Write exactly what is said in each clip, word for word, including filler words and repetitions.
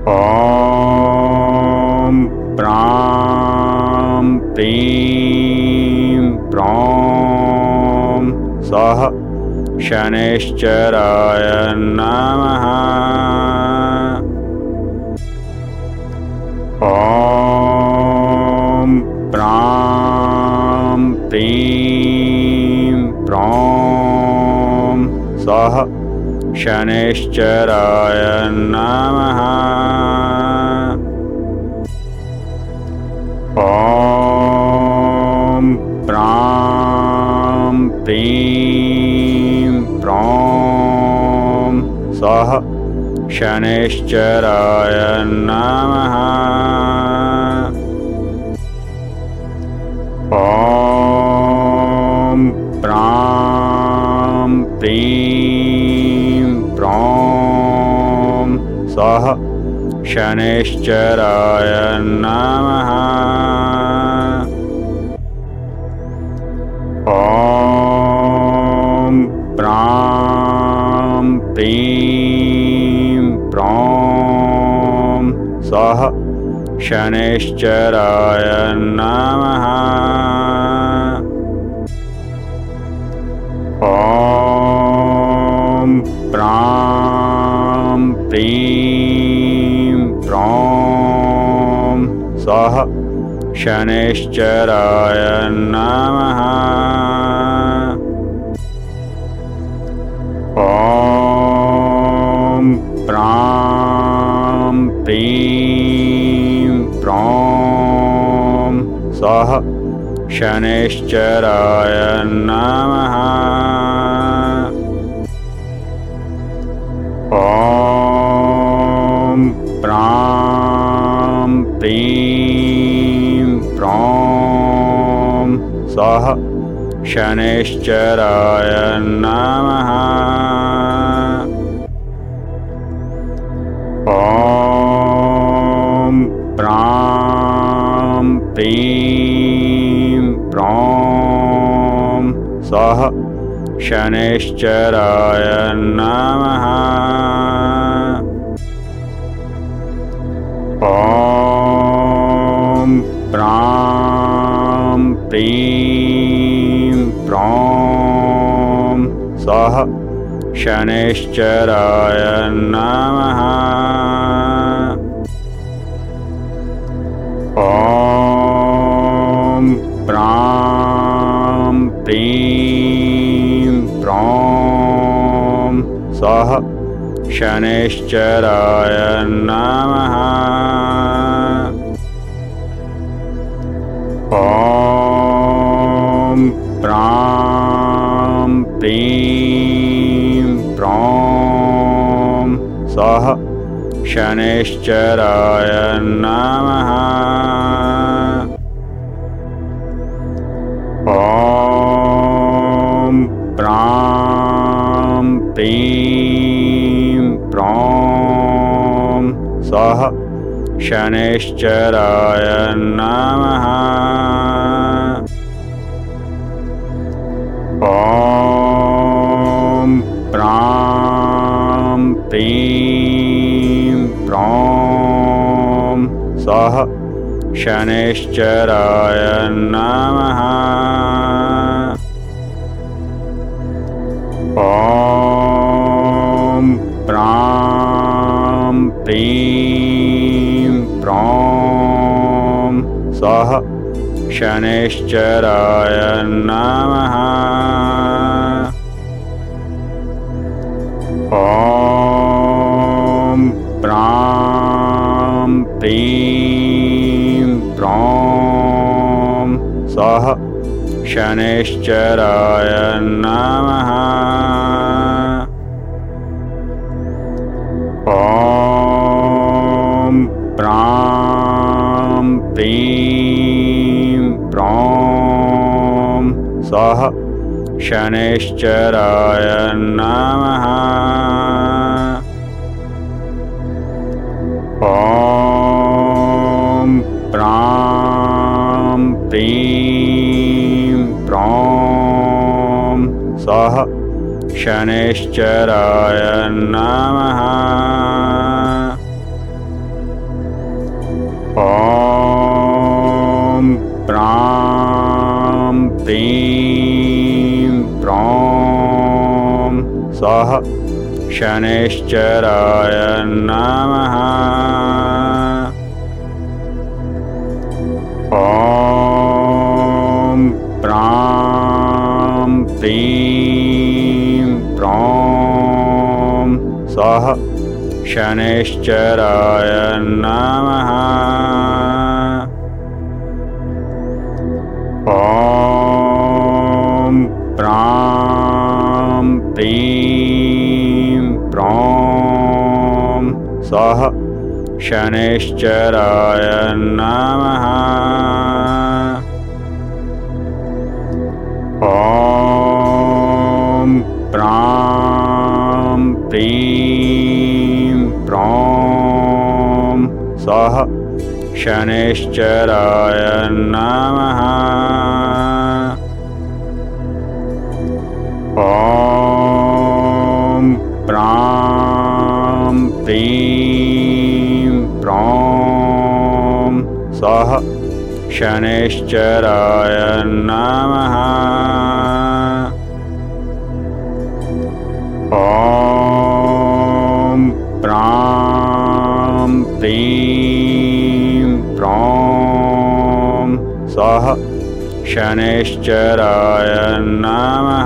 ॐ प्रां प्रीं प्रौं सः शनैश्चराय नमः। ॐ प्रां प्रीं प्रौं सः शनैश्चराय नमः। ॐ प्रां प्रीं प्रौं सः शनैश्चराय नमः। ॐ प्रां प्रीं प्रौं सः शनैश्चराय नमः। ॐ प्रां प्रीं प्रौं सः शनैश्चराय नमः। ॐ प्रां प्रीं प्रौं सः शनैश्चराय नमः। ॐ प्रां प्रीं प्रौं सः शनैश्चराय नमः। ॐ प्रां प्रीं प्रौं सः शनैश्चराय नमः। ॐ प्रां प्रीं प्रौं सः शनैश्चराय नमः। ॐ प्रां प्रीं प्रौं सः शनैश्चराय नमः। ॐ प्रां प्रीं प्रौं सः शनैश्चराय नमः। ॐ प्रां प्रीं प्रौं सः शनैश्चराय नमः। ॐ प्रां प्रीं प्रौं सः शनैश्चराय नमः। ॐ प्रां प्रीं प्रौं सः शनैश्चराय नमः। ॐ प्रां प्रीं प्रौं सः शनैश्चराय नमः। ॐ प्रां प्रीं प्रौं सः शनैश्चराय नमः। ॐ प्रां प्रीं प्रौं सः शनैश्चराय नमः। ॐ प्रां प्रीं प्रौं सः शनैश्चराय नमः। शनैश्चराय नमः। ॐ प्रां प्रीं प्रौं सः शनैश्चराय नमः। ॐ प्रां प्रीं प्रौं सः शनैश्चराय नमः। ॐ प्रां प्रीं प्रौं सः शनैश्चराय नमः। ॐ प्रां प्रीं प्रौं सः शनैश्चराय नमः। ॐ प्रां प्रीं प्रौं सः शनैश्चराय नमः।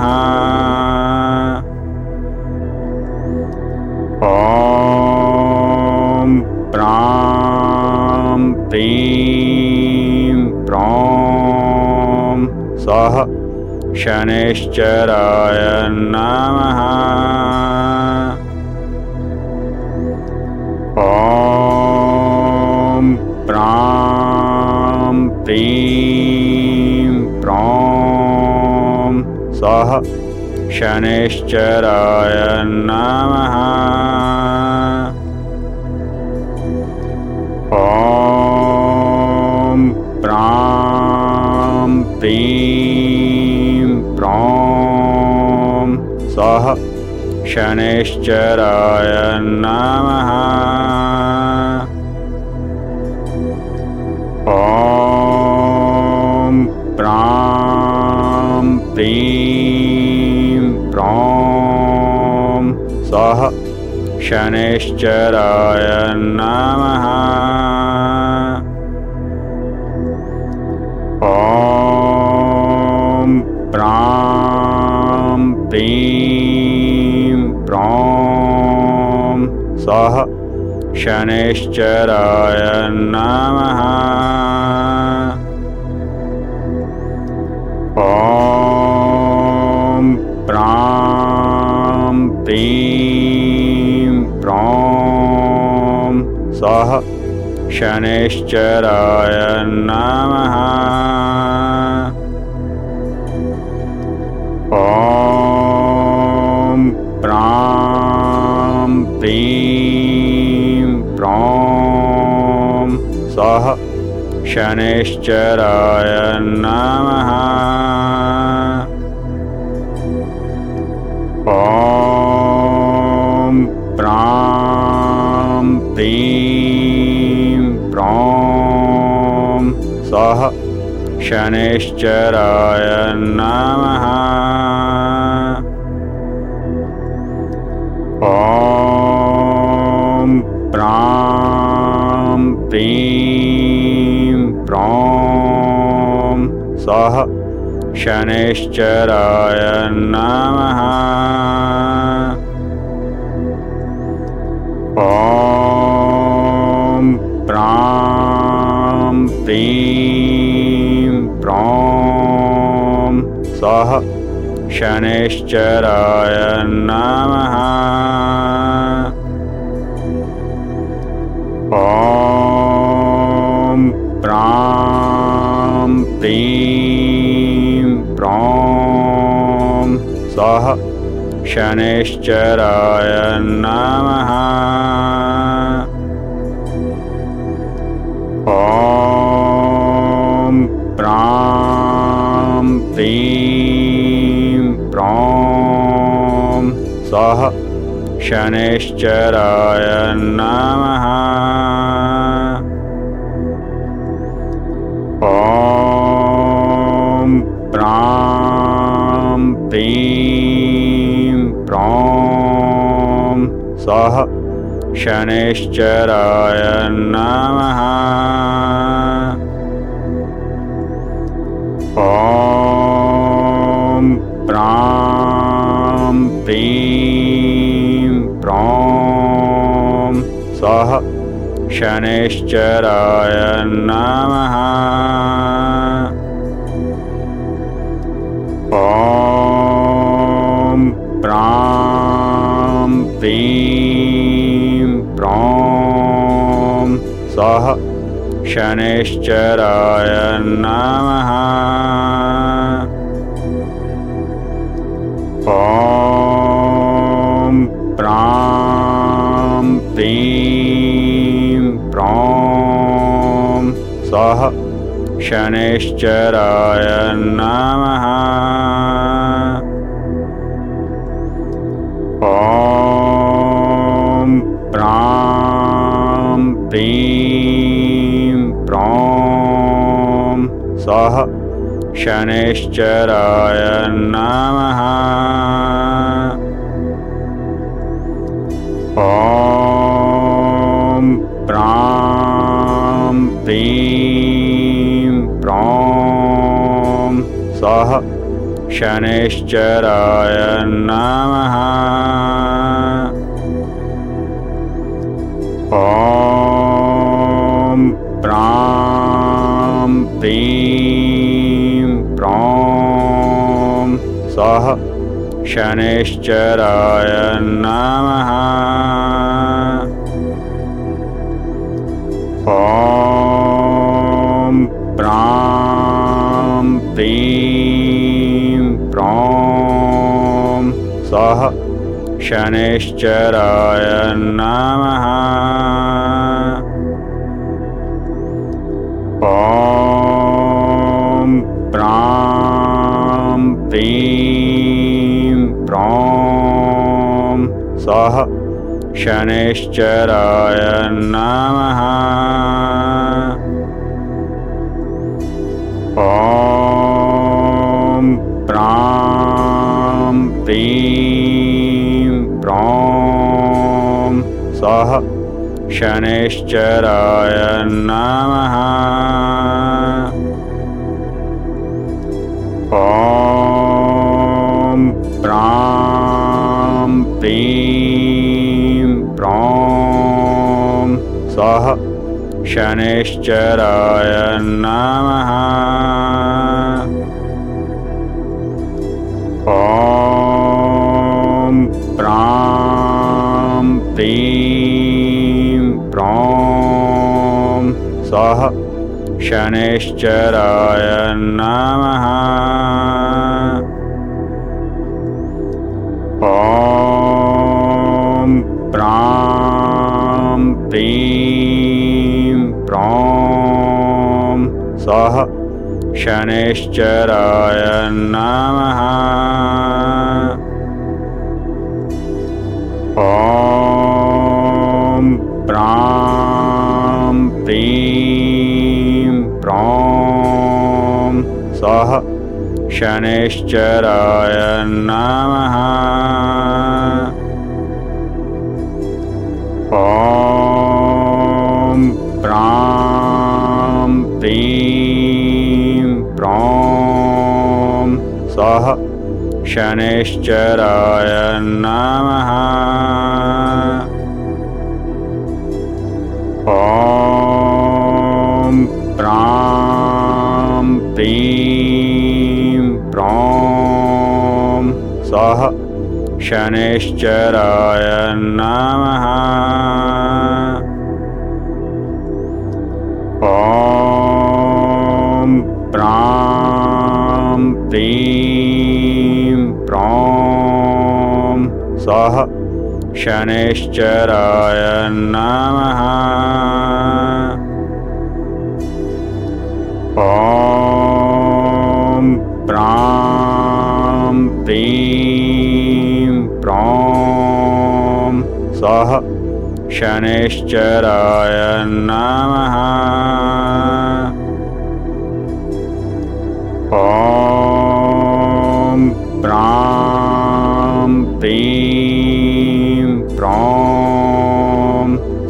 ॐ प्रां प्रीं प्रौं सः शनैश्चराय नमः। ॐ प्रां प्रीं प्रौं सः शनैश्चराय नमः। ॐ प्रां प्रीं प्रौं सः शनैश्चराय नमः। ॐ प्रां प्रीं प्रौं सः शनैश्चराय नमः। ॐ प्रां प्रीं प्रौं सः शनैश्चराय नमः। ॐ प्रां प्रीं प्रौं सः शनैश्चराय नमः। ॐ प्रां प्रीं प्रौं सः शनैश्चराय नमः। ॐ प्रां प्रीं प्रौं सः शनैश्चराय नमः। ॐ प्रां प्रीं प्रौं सः शनैश्चराय नमः। ॐ प्रां प्रीं प्रौं सः शनैश्चराय नमः। ॐ प्रां प्रीं प्रौं सः शनैश्चराय नमः। ॐ प्रां प्रीं प्रौं सः शनैश्चराय नमः। ॐ प्रां प्रीं प्रौं सः शनैश्चराय नमः। ॐ प्रां प्रीं प्रौं सः शनैश्चराय नमः। ॐ प्रां प्रीं प्रौं सः शनैश्चराय नमः। ॐ प्रां प्रीं प्रौं सः शनैश्चराय नमः। ॐ प्रां प्रीं प्रौं सः शनैश्चराय नमः। ॐ प्रां प्रीं प्रौं सः शनैश्चराय नमः। ॐ प्रां प्रीं प्रौं सः शनैश्चराय नमः। ॐ प्रां प्रीं प्रौं सः शनैश्चराय नमः। ॐ प्रां प्रीं प्रौं सः शनैश्चराय नमः। ॐ प्रां प्रीं प्रौं सः शनैश्चराय नमः। ॐ प्रां प्रीं प्रौं सः शनैश्चराय नमः। ॐ प्रां प्रीं प्रौं सः शनैश्चराय नमः। ॐ प्रां प्रीं प्रौं सः शनैश्चराय नमः। ॐ प्रां प्रीं प्रौं सः शनैश्चराय नमः। ॐ प्रां प्रीं प्रौं सः शनैश्चराय नमः। ॐ प्रां प्रीं प्रौं सः शनैश्चराय नमः। ॐ प्रां प्रीं प्रौं सः शनैश्चराय नमः। ॐ प्रां प्रीं प्रौं सः शनैश्चराय नमः। ॐ प्रां प्रीं प्रौं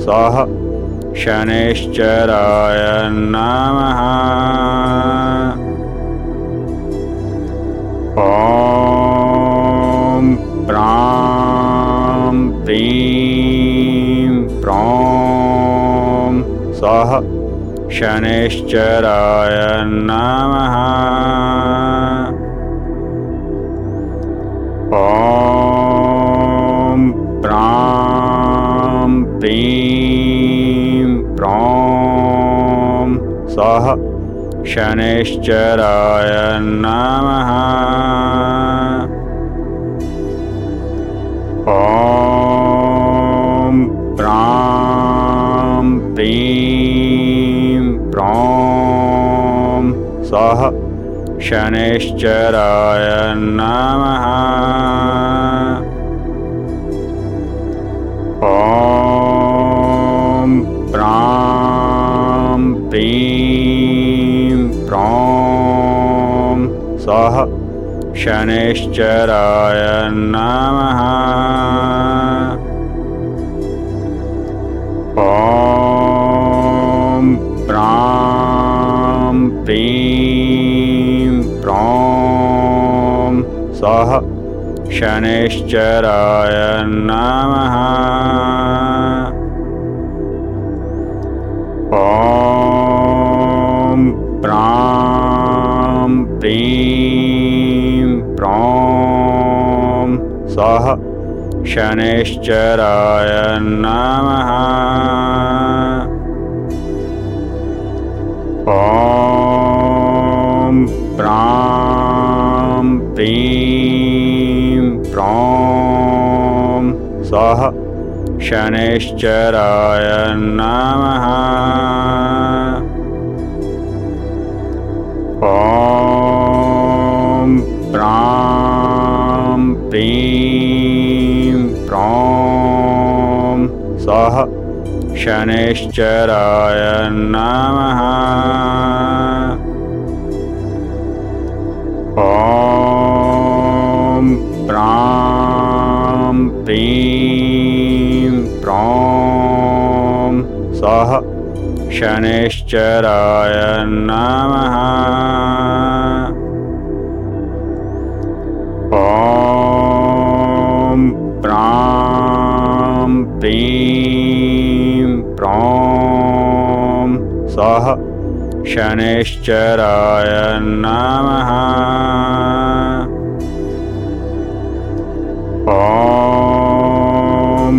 सः शनैश्चराय नमः। ॐ प्रां प्रीं प्रौं सः शनैश्चराय नमः। ॐ प्रां प्रीं प्रौं सः शनैश्चराय नमः। ॐ प्रां प्रीं प्रौं सः शनैश्चराय नमः। ॐ प्रां प्रीं प्रौं सः शनैश्चराय नमः। ॐ प्रां प्रीं प्रौं सः शनैश्चराय नमः। ॐ प्रां प्रीं प्रौं सः शनैश्चराय नमः। ॐ प्रां प्रीं प्रौं सः शनैश्चराय नमः। ॐ प्रां प्रीं प्रौं सः शनैश्चराय नमः। ॐ प्रां प्रीं प्रौं सः शनैश्चराय नमः। ॐ प्रां प्रीं प्रौं सः शनैश्चराय नमः। ॐ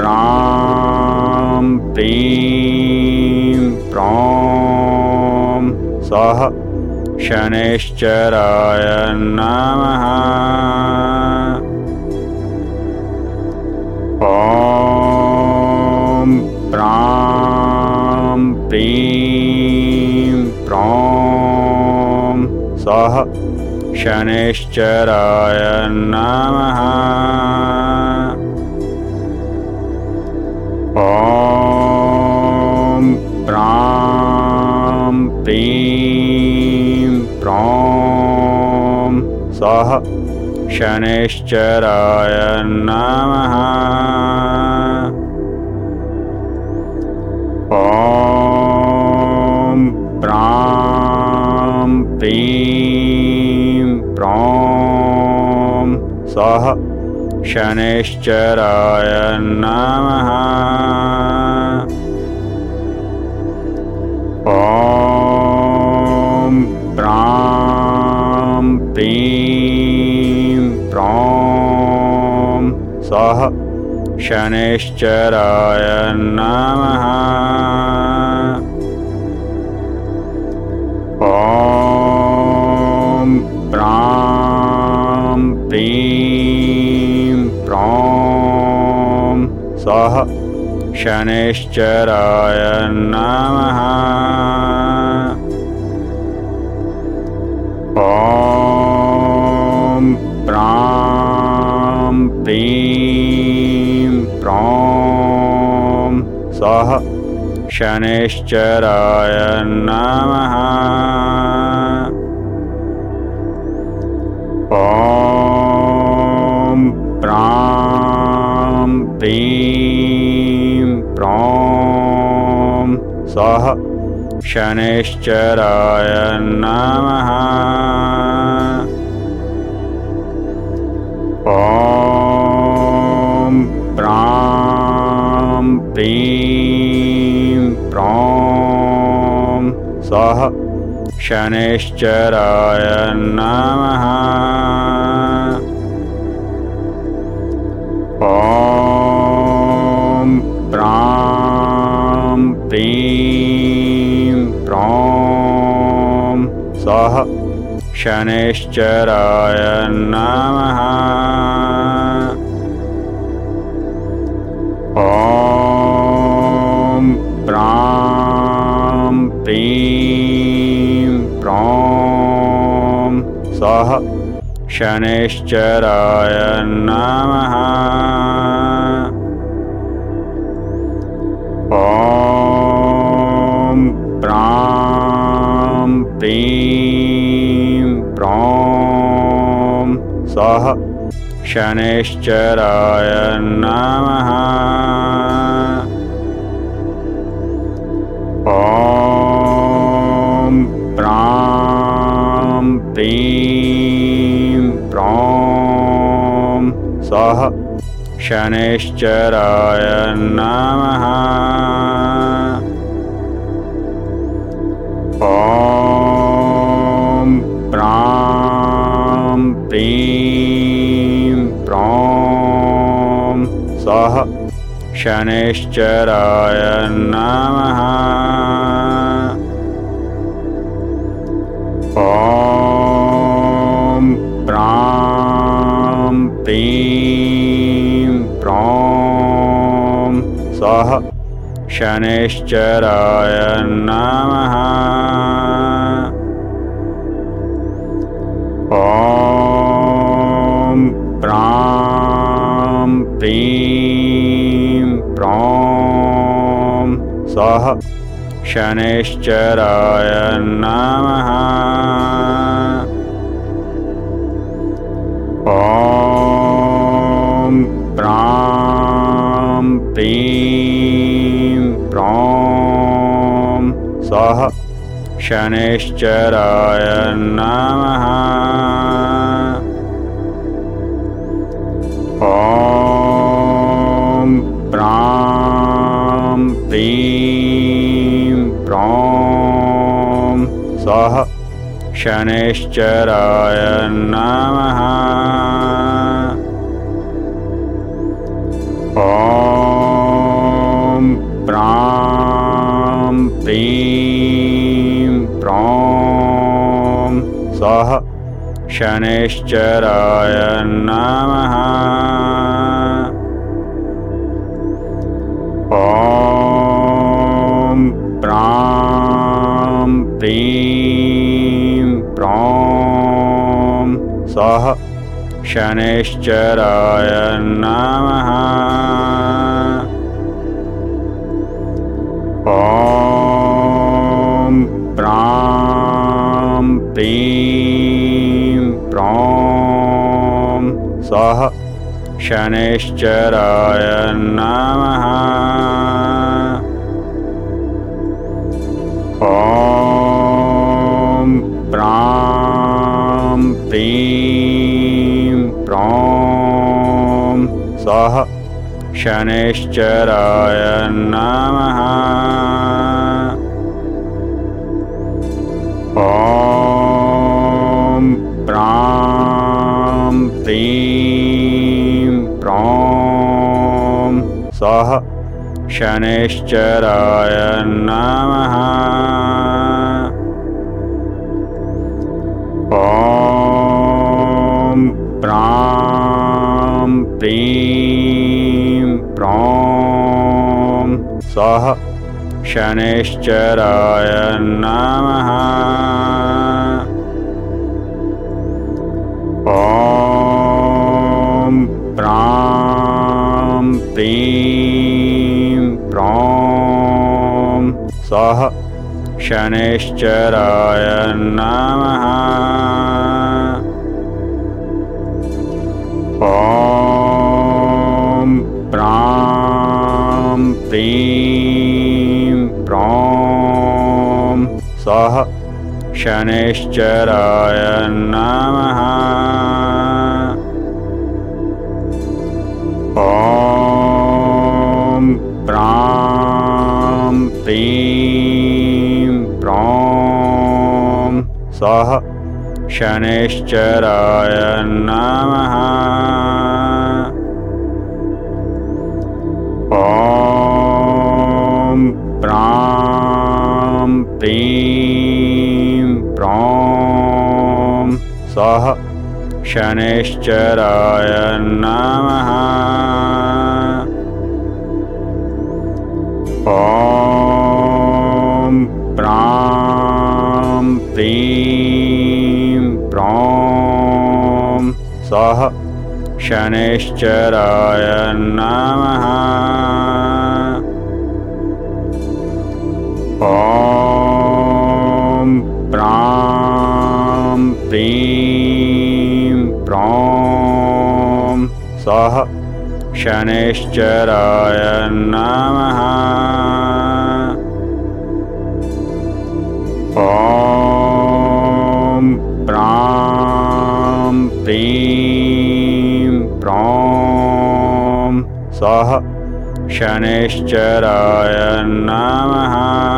प्रां प्रीं प्रौं सः शनैश्चराय नमः। ॐ प्रां प्रीं प्रौं सः शनैश्चराय नमः। ॐ प्रां प्रीं प्रौं सः शनैश्चराय नमः। ॐ प्रां प्रीं प्रौं सः शनैश्चराय नमः। ॐ प्रां प्रीं प्रौं सः शनैश्चराय नमः। ॐ प्रां प्रीं प्रौं सः शनैश्चराय नमः। ॐ प्रां प्रीं प्रौं सः शनैश्चराय नमः। ॐ प्रां प्रीं प्रौं सः शनैश्चराय नमः। ॐ प्रां प्रीं प्रौं सः शनैश्चराय नमः। ॐ प्रां प्रीं प्रौं सः शनैश्चराय नमः। ॐ प्रां प्रीं प्रौं सः शनैश्चराय नमः। ॐ प्रां प्रीं प्रौं सः शनैश्चराय नमः। ॐ प्रां प्रीं प्रौं सः शनैश्चराय नमः। ॐ प्रां प्रीं प्रौं सः शनैश्चराय नमः। ॐ प्रां प्रीं प्रौं सः शनैश्चराय नमः। ॐ प्रां प्रीं प्रौं सः शनैश्चराय नमः। ॐ प्रां प्रीं प्रौं सः शनैश्चराय नमः। ॐ प्रां प्रीं प्रौं सः शनैश्चराय नमः। ॐ प्रां प्रीं प्रौं सः शनैश्चराय नमः। ॐ प्रां प्रीं प्रौं सः शनैश्चराय नमः। ॐ प्रां प्रीं प्रौं सः शनैश्चराय नमः। ॐ प्रां प्रीं प्रौं सः शनैश्चराय नमः। ॐ प्रां प्रीं प्रौं सः शनैश्चराय नमः। ॐ प्रां प्रीं प्रौं सः शनैश्चराय नमः। ॐ प्रां प्रीं प्रौं सः शनैश्चराय नमः। ॐ प्रां प्रीं प्रौं सः शनैश्चराय नमः। ॐ प्रां प्रीं प्रौं सः शनैश्चराय नमः। ॐ प्रां प्रीं प्रौं सः शनैश्चराय नमः। ॐ प्रां प्रीं प्रौं सः शनैश्चराय नमः। ॐ प्रां प्रीं प्रौं सः शनैश्चराय नमः। ॐ प्रां प्रीं प्रौं सः शनैश्चराय नमः।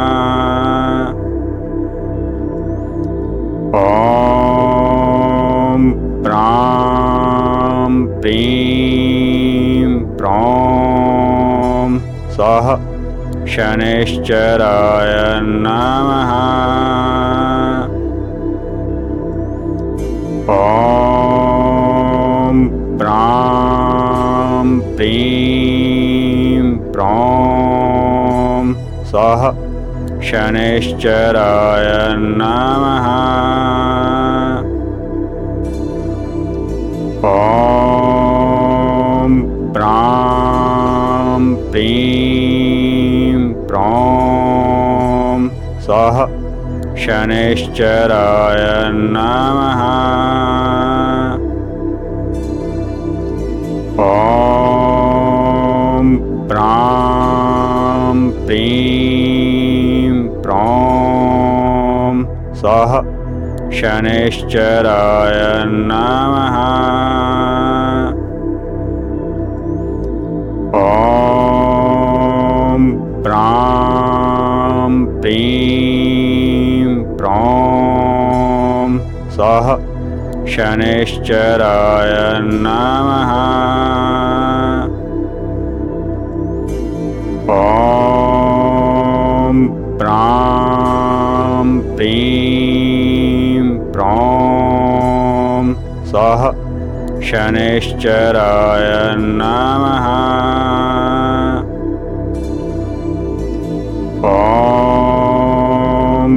ॐ प्रां प्रीं प्रौं सः शनैश्चराय नमः। ॐ प्रां प्रीं प्रौं सः शनैश्चराय नमः। ॐ प्रां प्रीं प्रौं सः शनैश्चराय नमः। ॐ प्रां प्रीं प्रौं सः शनैश्चराय नमः। ॐ प्रां प्रीं प्रौं सः शनैश्चराय नमः। ॐ प्रां प्रीं प्रौं सः शनैश्चराय नमः। ॐ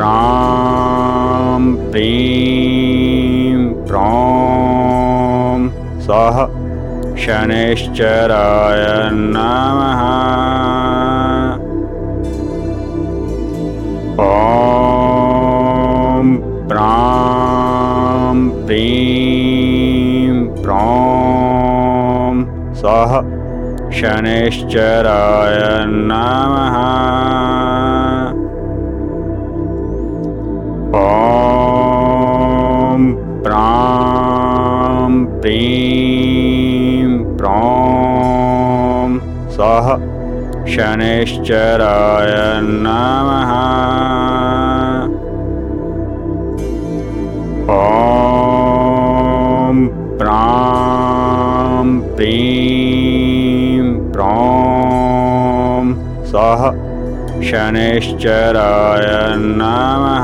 प्रां प्रीं प्रौं सः शनैश्चराय नमः। ॐ प्रां प्रीं प्रौं सः शनैश्चराय नमः। ॐ प्रां प्रीं प्रौं सः शनैश्चराय नमः। ॐ प्रां प्रीं प्रौं सः शनैश्चराय नमः।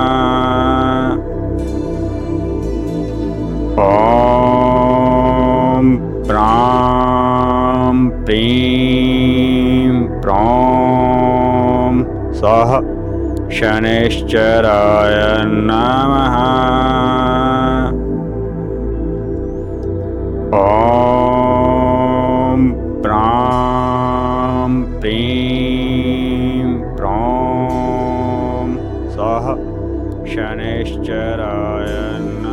ॐ प्रां प्रीं प्रौं सः शनैश्चराय नमः। ॐ प्रां प्रीं प्रौं सः शनैश्चराय नमः।